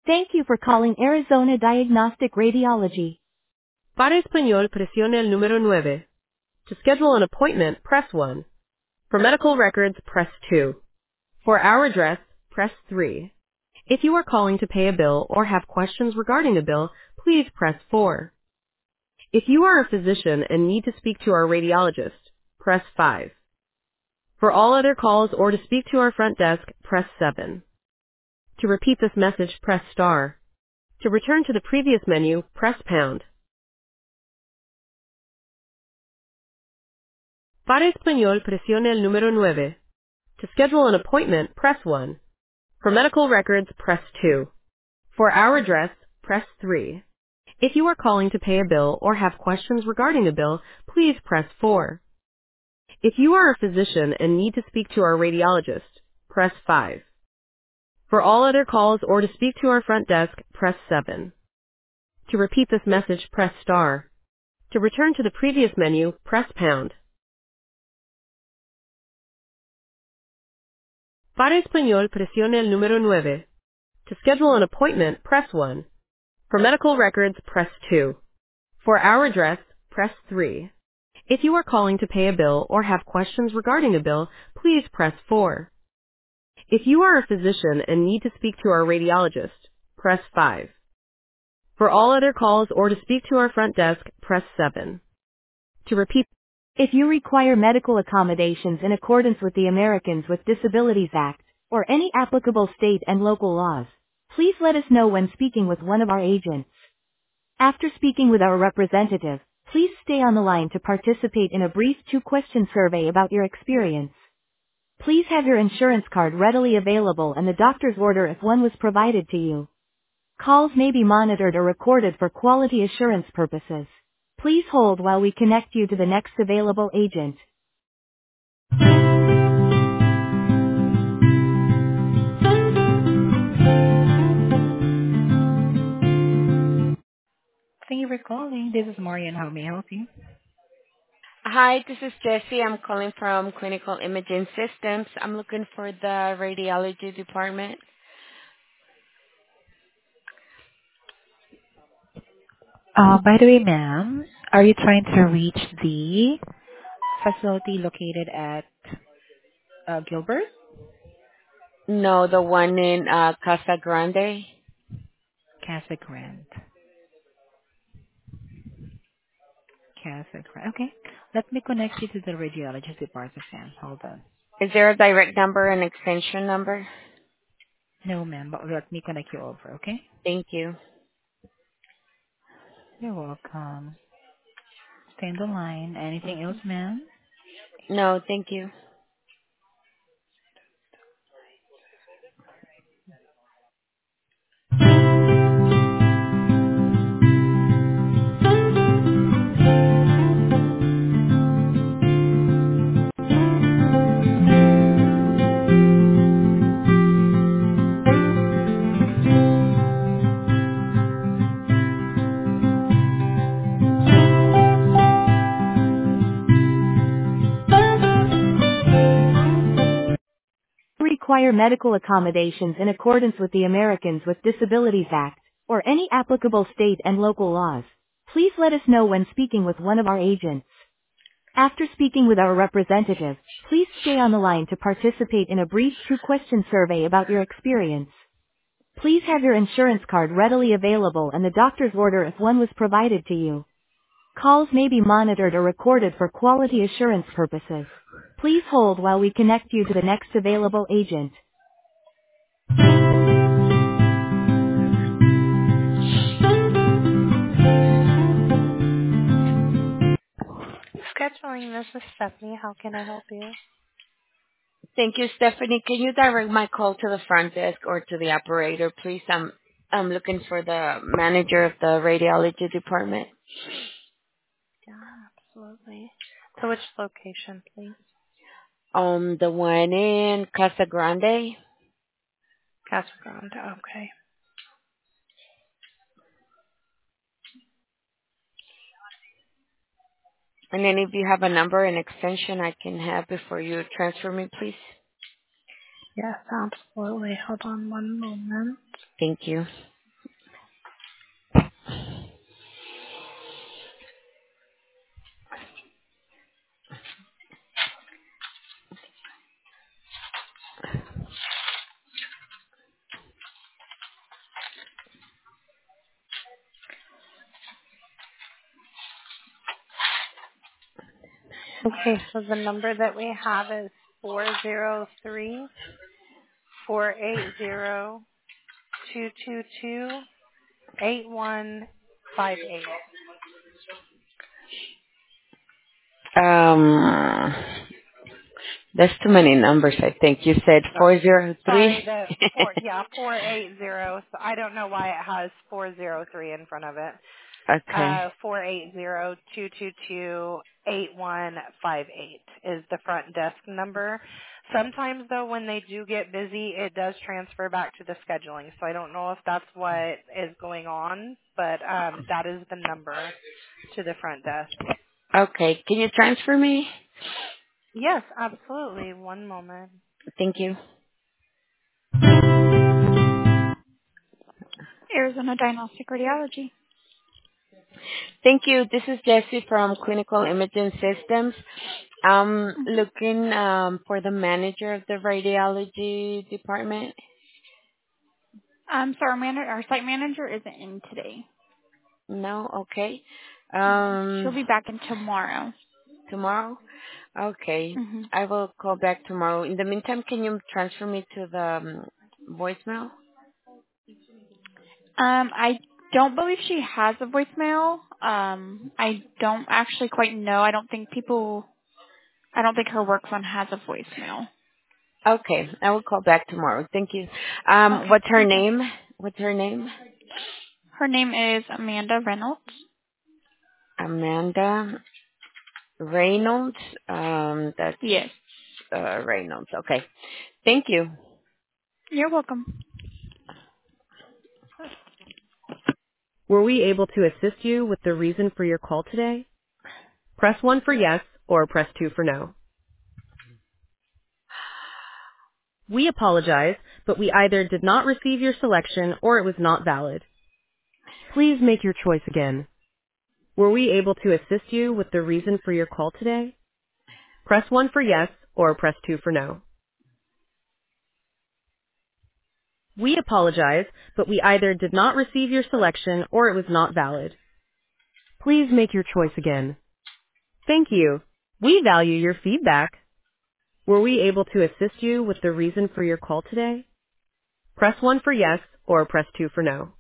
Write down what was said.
Thank you for calling Arizona Diagnostic Radiology. Para español, presione el número 9. To schedule an appointment, press 1. For medical records, press 2. For our address, press 3. If you are calling to pay a bill or have questions regarding a bill, please press 4. If you are a physician and need to speak to our radiologist, press 5. For all other calls or to speak to our front desk, press 7. To repeat this message, press star. To return to the previous menu, press pound. Para español, presione el número 9. To schedule an appointment, press 1. For medical records, press 2. For our address, press 3. If you are calling to pay a bill or have questions regarding a bill, please press 4. If you are a physician and need to speak to our radiologist, press 5. For all other calls or to speak to our front desk, press 7. To repeat this message, press star. To return to the previous menu, press pound. Para español, presione el número 9. To schedule an appointment, press 1. For medical records, press 2. For our address, press 3. If you are calling to pay a bill or have questions regarding a bill, please press 4. If you are a physician and need to speak to our radiologist, press 5. For all other calls or to speak to our front desk, press 7. To repeat, If you require medical accommodations in accordance with the Americans with Disabilities Act, or any applicable state and local laws, please let us know when speaking with one of our agents. After speaking with our representative, please stay on the line to participate in a brief 2-question survey about your experience. Please have your insurance card readily available and the doctor's order if one was provided to you. Calls may be monitored or recorded for quality assurance purposes. Please hold while we connect you to the next available agent. Thank you for calling. This is Marian. How may I help you? Hi, this is Jessie. I'm calling from Clinical Imaging Systems. I'm looking for the radiology department. By the way, ma'am, are you trying to reach the facility located at Gilbert? No, the one in Casa Grande. Casa Grande. Casa Grande. Okay. Let me connect you to the radiologist department, ma'am. Hold on. Is there a direct number and extension number? No, ma'am, but let me connect you over, okay? Thank you. You're welcome. Stay on the line. Anything else, ma'am? No, thank you. Require medical accommodations in accordance with the Americans with Disabilities Act, or any applicable state and local laws. Please let us know when speaking with one of our agents. After speaking with our representative, please stay on the line to participate in a brief 2-question survey about your experience. Please have your insurance card readily available and the doctor's order if one was provided to you. Calls may be monitored or recorded for quality assurance purposes. Please hold while we connect you to the next available agent. Scheduling, this is Stephanie. How can I help you? Thank you, Stephanie. Can you direct my call to the front desk or to the operator, please? I'm looking for the manager of the radiology department. Yeah, absolutely. To which location, please? The one in Casa Grande. Casa Grande, okay. And then if you have a number and extension I can have before you transfer me, please. Yes, absolutely. Hold on one moment. Thank you. Okay, so the number that we have is 403-480-222-8158. That's too many numbers, I think. You said 403? Sorry, 480. So I don't know why it has 403 in front of it. Okay. 480-222-8158 is the front desk number. Sometimes, though, when they do get busy, it does transfer back to the scheduling. So I don't know if that's what is going on, but that is the number to the front desk. Okay. Can you transfer me? Yes, absolutely. One moment. Thank you. Arizona Diagnostic Radiology. Thank you. This is Jessie from Clinical Imaging Systems. I'm looking for the manager of the radiology department. So our site manager isn't in today. No? Okay. She'll be back in tomorrow. Tomorrow? Okay. Mm-hmm. I will call back tomorrow. In the meantime, can you transfer me to the voicemail? I don't believe she has a voicemail. I don't actually quite know. I don't think her work phone has a voicemail. Okay. I will call back tomorrow. Thank you. Okay. What's her name? What's her name? Her name is Amanda Reynolds. Amanda Reynolds. That's Yes. Reynolds. Okay. Thank you. You're welcome. Were we able to assist you with the reason for your call today? Press 1 for yes or press 2 for no. We apologize, but we either did not receive your selection or it was not valid. Please make your choice again. Were we able to assist you with the reason for your call today? Press 1 for yes or press 2 for no. We apologize, but we either did not receive your selection or it was not valid. Please make your choice again. Thank you. We value your feedback. Were we able to assist you with the reason for your call today? Press 1 for yes or press 2 for no.